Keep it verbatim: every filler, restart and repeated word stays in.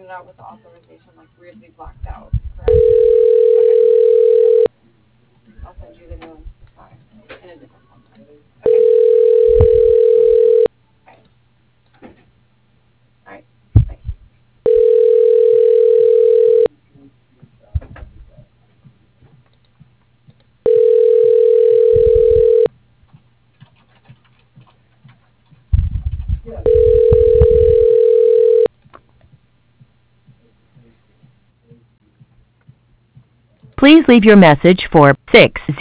it out with the authorization like weirdly blacked out, correct? Okay. I'll send you the new one to sign in a different format. Okay. Alright. Alright, bye. Please leave your message for six